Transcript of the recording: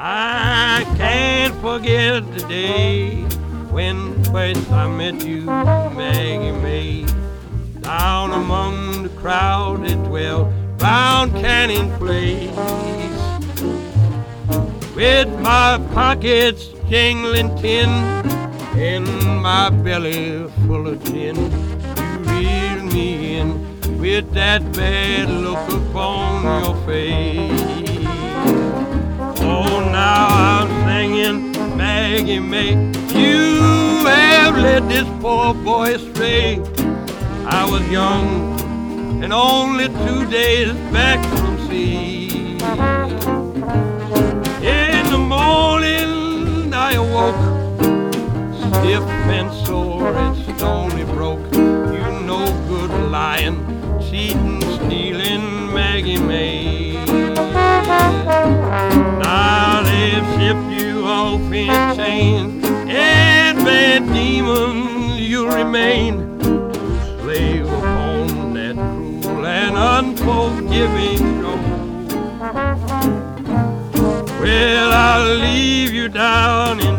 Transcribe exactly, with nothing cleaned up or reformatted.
I can't forget the day when first I met you, Maggie May, down among the crowded twelve-round Canning Place, with my pockets jingling tin and my belly full of gin. You reeled me in with that bad look upon your face. Oh, now I'm singing, Maggie May, you have led this poor boy astray. I was young and only two days back from sea. In the morning I awoke, stiff and sore and stony broke. You no good lying, cheating, stealing, Maggie May. Now they've shipped you off in chains, and bad demons you remain, slave upon that cruel and unforgiving shore. Well, I'll leave you down in